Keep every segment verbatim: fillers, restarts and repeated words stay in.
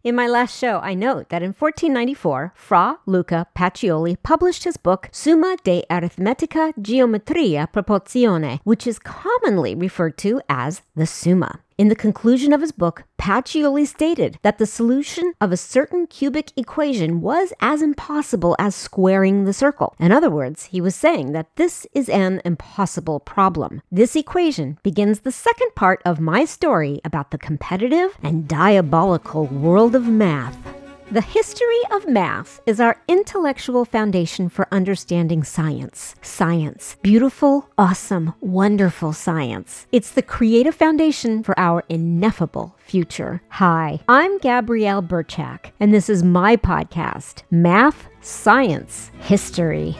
In my last show, I note that in fourteen ninety-four, Fra Luca Pacioli published his book Summa de Arithmetica Geometria Proporzione, which is commonly referred to as the Summa. In the conclusion of his book, Pacioli stated that the solution of a certain cubic equation was as impossible as squaring the circle. In other words, he was saying that this is an impossible problem. This equation begins the second part of my story about the competitive and diabolical world of math. The history of math is our intellectual foundation for understanding science. Science. Beautiful, awesome, wonderful science. It's the creative foundation for our ineffable future. Hi, I'm Gabrielle Burchak, and this is my podcast, Math, Science, History.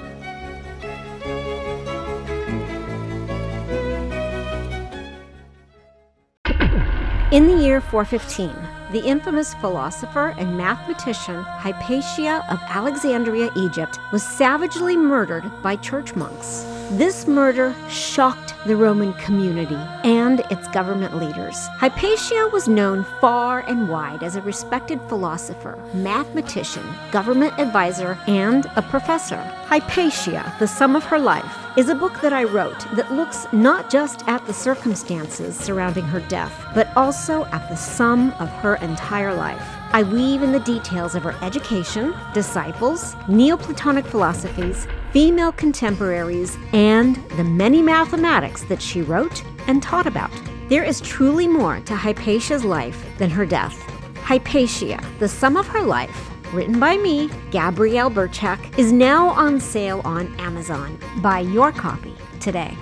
In the year four fifteen, the infamous philosopher and mathematician Hypatia of Alexandria, Egypt, was savagely murdered by church monks. This murder shocked the Roman community and its government leaders. Hypatia was known far and wide as a respected philosopher, mathematician, government advisor, and a professor. Hypatia, The Sum of Her Life, is a book that I wrote that looks not just at the circumstances surrounding her death, but also at the sum of her entire life. I weave in the details of her education, disciples, Neoplatonic philosophies, female contemporaries, and the many mathematics that she wrote and taught about. There is truly more to Hypatia's life than her death. Hypatia, The Sum of Her Life, written by me, Gabrielle Burchak, is now on sale on Amazon. Buy your copy today.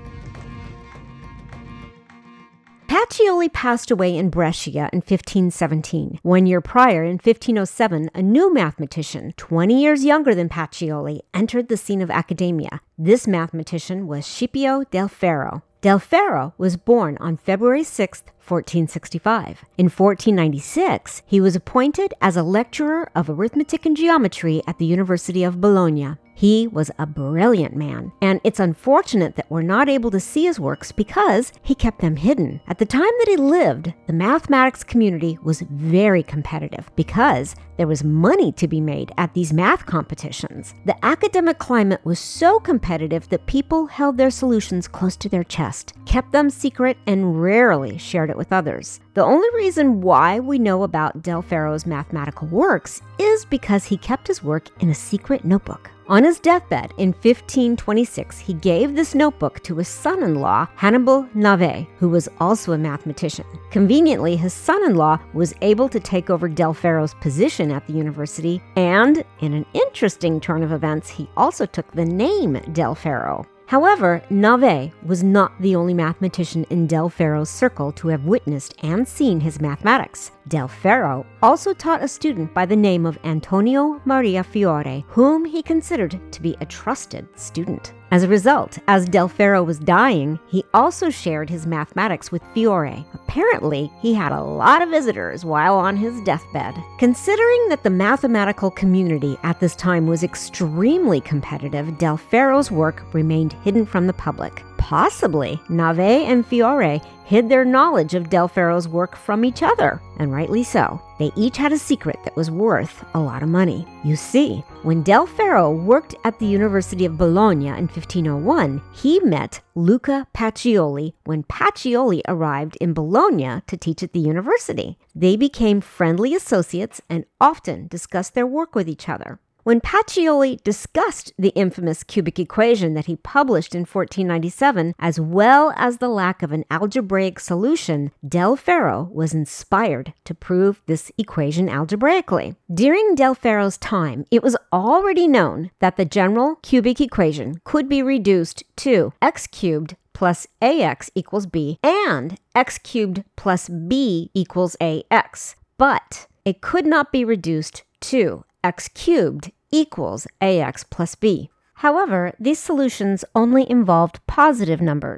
Pacioli passed away in Brescia in fifteen seventeen. One year prior, in fifteen oh seven, a new mathematician, twenty years younger than Pacioli, entered the scene of academia. This mathematician was Scipio del Ferro. Del Ferro was born on February sixth, fourteen sixty-five. In fourteen ninety-six, he was appointed as a lecturer of arithmetic and geometry at the University of Bologna. He was a brilliant man, and it's unfortunate that we're not able to see his works because he kept them hidden. At the time that he lived, the mathematics community was very competitive because there was money to be made at these math competitions. The academic climate was so competitive that people held their solutions close to their chest, kept them secret, and rarely shared it with others. The only reason why we know about Del Ferro's mathematical works is because he kept his work in a secret notebook. On his deathbed in fifteen twenty-six, he gave this notebook to his son-in-law, Hannibal Nave, who was also a mathematician. Conveniently, his son-in-law was able to take over Del Ferro's position at the university, and in an interesting turn of events, he also took the name Del Ferro. However, Nave was not the only mathematician in Del Ferro's circle to have witnessed and seen his mathematics. Del Ferro also taught a student by the name of Antonio Maria Fiore, whom he considered to be a trusted student. As a result, as Del Ferro was dying, he also shared his mathematics with Fiore. Apparently, he had a lot of visitors while on his deathbed. Considering that the mathematical community at this time was extremely competitive, Del Ferro's work remained hidden from the public. Possibly, Nave and Fiore hid their knowledge of Del Ferro's work from each other, and rightly so. They each had a secret that was worth a lot of money. You see, when Del Ferro worked at the University of Bologna in fifteen oh one, he met Luca Pacioli when Pacioli arrived in Bologna to teach at the university. They became friendly associates and often discussed their work with each other. When Pacioli discussed the infamous cubic equation that he published in fourteen ninety-seven, as well as the lack of an algebraic solution, Del Ferro was inspired to prove this equation algebraically. During Del Ferro's time, it was already known that the general cubic equation could be reduced to x cubed plus ax equals b and x cubed plus b equals ax, but it could not be reduced to x cubed equals ax plus b. However, these solutions only involved positive numbers.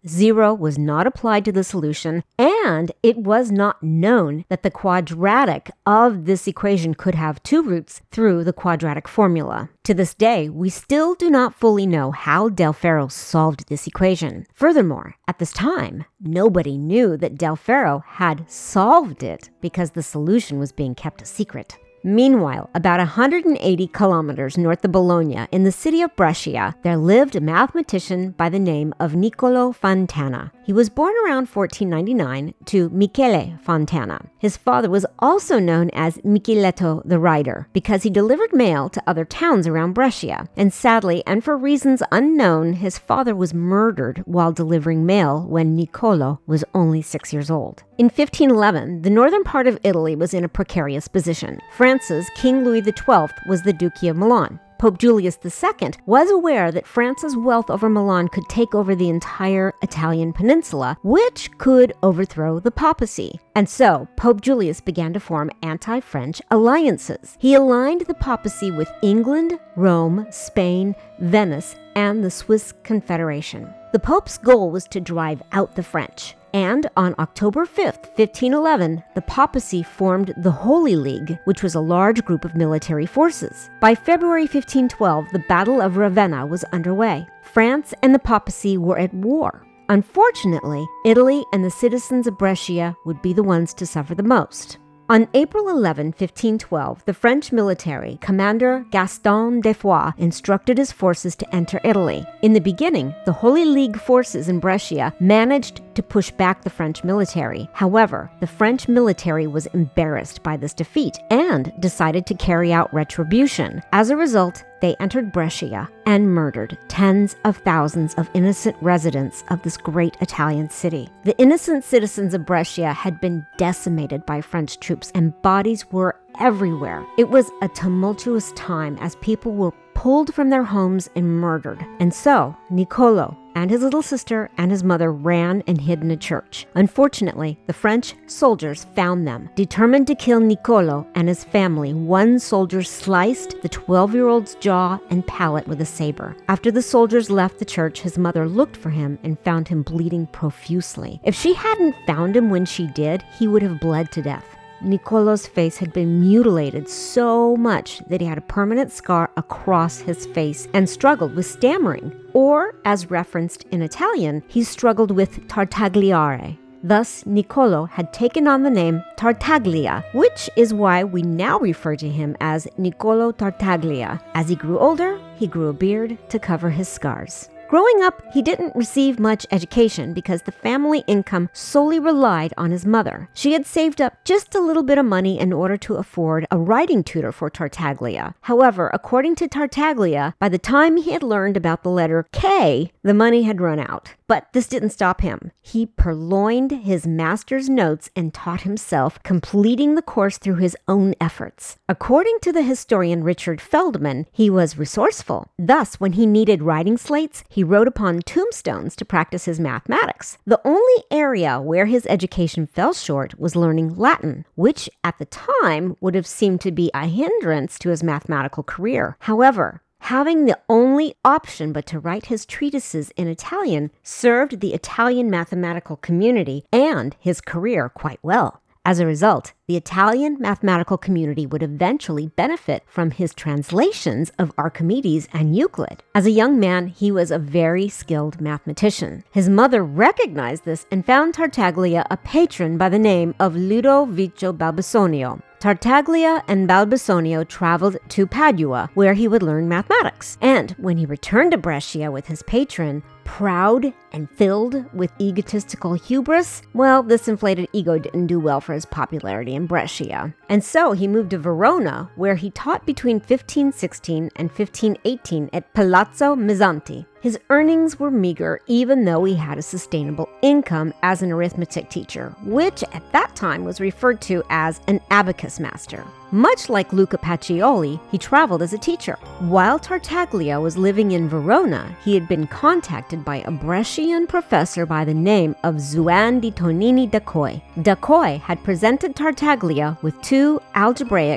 Zero was not applied to the solution, and it was not known that the quadratic of this equation could have two roots through the quadratic formula. To this day, we still do not fully know how Del Ferro solved this equation. Furthermore, at this time, nobody knew that Del Ferro had solved it because the solution was being kept a secret. Meanwhile, about one hundred eighty kilometers north of Bologna, in the city of Brescia, there lived a mathematician by the name of Niccolo Fontana. He was born around fourteen ninety-nine to Michele Fontana. His father was also known as Micheletto the Writer because he delivered mail to other towns around Brescia. And sadly, and for reasons unknown, his father was murdered while delivering mail when Niccolo was only six years old. In fifteen eleven, the northern part of Italy was in a precarious position. France's King Louis the twelfth was the Duke of Milan. Pope Julius the Second was aware that France's wealth over Milan could take over the entire Italian peninsula, which could overthrow the papacy. And so, Pope Julius began to form anti-French alliances. He aligned the papacy with England, Rome, Spain, Venice, and the Swiss Confederation. The Pope's goal was to drive out the French. And on October fifth, fifteen eleven, the papacy formed the Holy League, which was a large group of military forces. By February fifteen twelve, the Battle of Ravenna was underway. France and the papacy were at war. Unfortunately, Italy and the citizens of Brescia would be the ones to suffer the most. On April eleventh, fifteen twelve, the French military commander Gaston de Foix instructed his forces to enter Italy. In the beginning, the Holy League forces in Brescia managed to push back the French military. However, the French military was embarrassed by this defeat and decided to carry out retribution. As a result, they entered Brescia and murdered tens of thousands of innocent residents of this great Italian city. The innocent citizens of Brescia had been decimated by French troops and bodies were everywhere. It was a tumultuous time as people were pulled from their homes and murdered. And so, Niccolo and his little sister and his mother ran and hid in a church. Unfortunately, the French soldiers found them. Determined to kill Niccolo and his family, one soldier sliced the twelve-year-old's jaw and palate with a saber. After the soldiers left the church, his mother looked for him and found him bleeding profusely. If she hadn't found him when she did, he would have bled to death. Niccolo's face had been mutilated so much that he had a permanent scar across his face and struggled with stammering. Or, as referenced in Italian, he struggled with tartagliare. Thus, Niccolo had taken on the name Tartaglia, which is why we now refer to him as Niccolo Tartaglia. As he grew older, he grew a beard to cover his scars. Growing up, he didn't receive much education because the family income solely relied on his mother. She had saved up just a little bit of money in order to afford a writing tutor for Tartaglia. However, according to Tartaglia, by the time he had learned about the letter K, the money had run out. But this didn't stop him. He purloined his master's notes and taught himself, completing the course through his own efforts. According to the historian Richard Feldman, he was resourceful. Thus, when he needed writing slates, he wrote upon tombstones to practice his mathematics. The only area where his education fell short was learning Latin, which at the time would have seemed to be a hindrance to his mathematical career. However, having the only option but to write his treatises in Italian served the Italian mathematical community and his career quite well. As a result, the Italian mathematical community would eventually benefit from his translations of Archimedes and Euclid. As a young man, he was a very skilled mathematician. His mother recognized this and found Tartaglia a patron by the name of Ludovico Balbisonio. Tartaglia and Balbisonio traveled to Padua, where he would learn mathematics. And when he returned to Brescia with his patron, proud and filled with egotistical hubris, well, this inflated ego didn't do well for his popularity in Brescia. And so he moved to Verona, where he taught between fifteen sixteen and fifteen eighteen at Palazzo Mezzanti. His earnings were meager, even though he had a sustainable income as an arithmetic teacher, which at that time was referred to as an abacus master. Much like Luca Pacioli, he traveled as a teacher. While Tartaglia was living in Verona, he had been contacted by a Brescian professor by the name of Zuan di Tonini da Coi. Da Coi had presented Tartaglia with two algebraic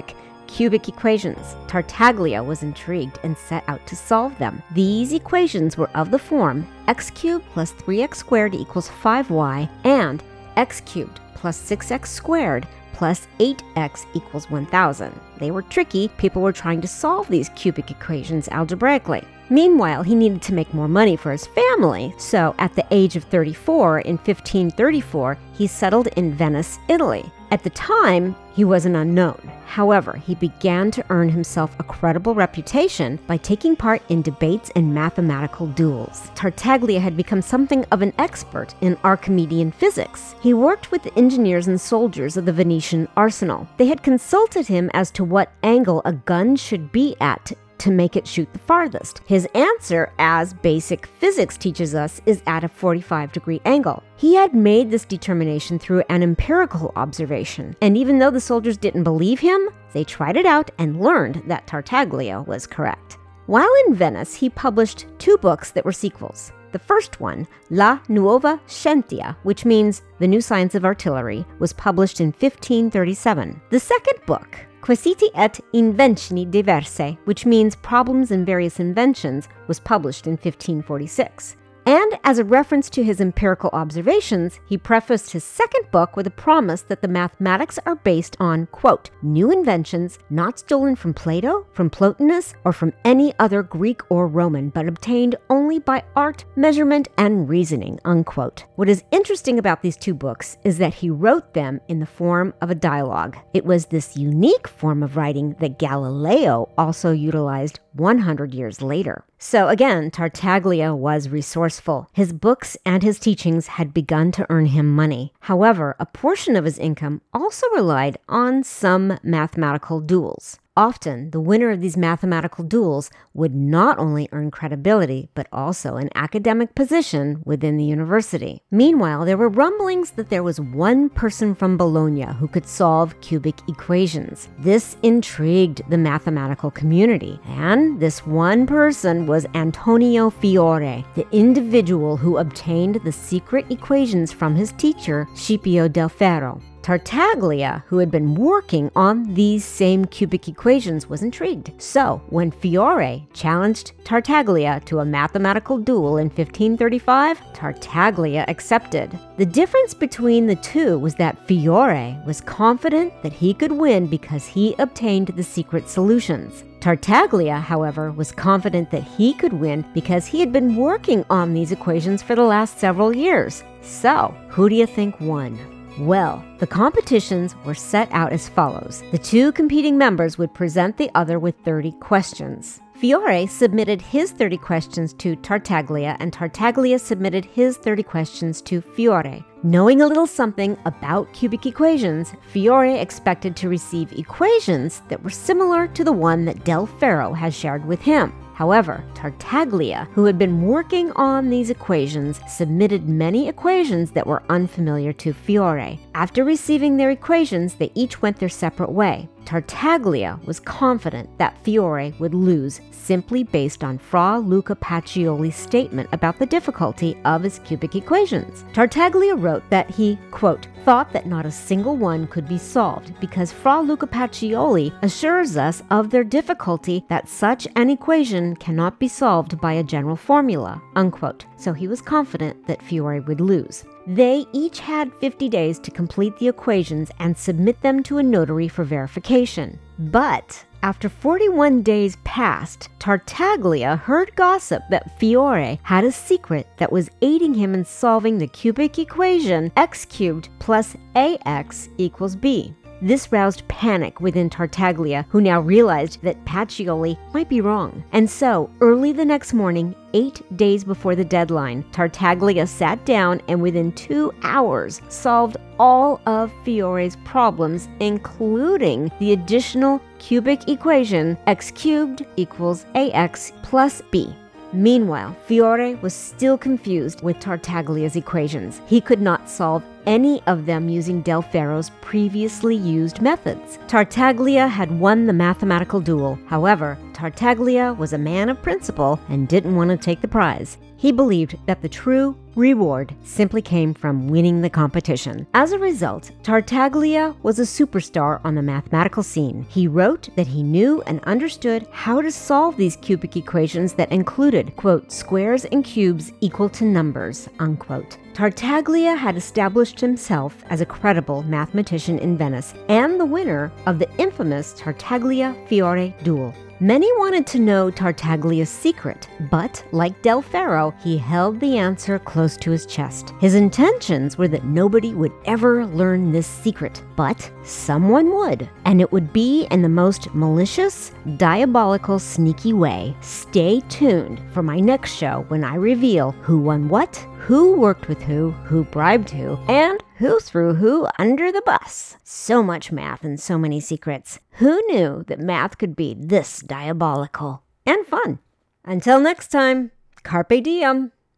cubic equations. Tartaglia was intrigued and set out to solve them. These equations were of the form x cubed plus three x squared equals five y and x cubed plus six x squared plus eight x equals one thousand. They were tricky. People were trying to solve these cubic equations algebraically. Meanwhile, he needed to make more money for his family, so at the age of thirty-four, in fifteen thirty-four, he settled in Venice, Italy. At the time, he was an unknown. However, he began to earn himself a credible reputation by taking part in debates and mathematical duels. Tartaglia had become something of an expert in Archimedean physics. He worked with the engineers and soldiers of the Venetian arsenal. They had consulted him as to what angle a gun should be at to make it shoot the farthest. His answer, as basic physics teaches us, is at a forty-five degree angle. He had made this determination through an empirical observation, and even though the soldiers didn't believe him, they tried it out and learned that Tartaglia was correct. While in Venice, he published two books that were sequels. The first one, La Nuova Scienza, which means The New Science of Artillery, was published in fifteen thirty-seven. The second book, Quesiti et Invenzioni diverse, which means Problems and Various Inventions, was published in fifteen forty-six. And as a reference to his empirical observations, he prefaced his second book with a promise that the mathematics are based on, quote, new inventions not stolen from Plato, from Plotinus, or from any other Greek or Roman, but obtained only by art, measurement, and reasoning, unquote. What is interesting about these two books is that he wrote them in the form of a dialogue. It was this unique form of writing that Galileo also utilized one hundred years later. So again, Tartaglia was resourceful. His books and his teachings had begun to earn him money. However, a portion of his income also relied on some mathematical duels. Often, the winner of these mathematical duels would not only earn credibility, but also an academic position within the university. Meanwhile, there were rumblings that there was one person from Bologna who could solve cubic equations. This intrigued the mathematical community, and this one person was Antonio Fiore, the individual who obtained the secret equations from his teacher, Scipio del Ferro. Tartaglia, who had been working on these same cubic equations, was intrigued. So, when Fiore challenged Tartaglia to a mathematical duel in fifteen thirty-five, Tartaglia accepted. The difference between the two was that Fiore was confident that he could win because he obtained the secret solutions. Tartaglia, however, was confident that he could win because he had been working on these equations for the last several years. So, who do you think won? Well, the competitions were set out as follows. The two competing members would present the other with thirty questions. Fiore submitted his thirty questions to Tartaglia, and Tartaglia submitted his thirty questions to Fiore. Knowing a little something about cubic equations, Fiore expected to receive equations that were similar to the one that Del Ferro had shared with him. However, Tartaglia, who had been working on these equations, submitted many equations that were unfamiliar to Fiore. After receiving their equations, they each went their separate way. Tartaglia was confident that Fiore would lose simply based on Fra Luca Pacioli's statement about the difficulty of his cubic equations. Tartaglia wrote that he, quote, thought that not a single one could be solved because Fra Luca Pacioli assures us of their difficulty that such an equation cannot be solved by a general formula, unquote. So he was confident that Fiore would lose. They each had fifty days to complete the equations and submit them to a notary for verification. But after forty-one days passed, Tartaglia heard gossip that Fiore had a secret that was aiding him in solving the cubic equation x cubed plus ax equals b. This roused panic within Tartaglia, who now realized that Pacioli might be wrong. And so, early the next morning, eight days before the deadline, Tartaglia sat down and within two hours solved all of Fiore's problems, including the additional cubic equation x cubed equals ax plus b. Meanwhile, Fiore was still confused with Tartaglia's equations. He could not solve any of them using Del Ferro's previously used methods. Tartaglia had won the mathematical duel. However, Tartaglia was a man of principle and didn't want to take the prize. He believed that the true reward simply came from winning the competition. As a result, Tartaglia was a superstar on the mathematical scene. He wrote that he knew and understood how to solve these cubic equations that included, quote, squares and cubes equal to numbers, unquote. Tartaglia had established himself as a credible mathematician in Venice and the winner of the infamous Tartaglia-Fiore duel. Many wanted to know Tartaglia's secret, but like Del Ferro, he held the answer close to his chest. His intentions were that nobody would ever learn this secret, but someone would, and it would be in the most malicious, diabolical, sneaky way. Stay tuned for my next show when I reveal who won what, who worked with who, who bribed who, and who threw who under the bus. So much math and so many secrets. Who knew that math could be this diabolical and fun? Until next time, carpe diem.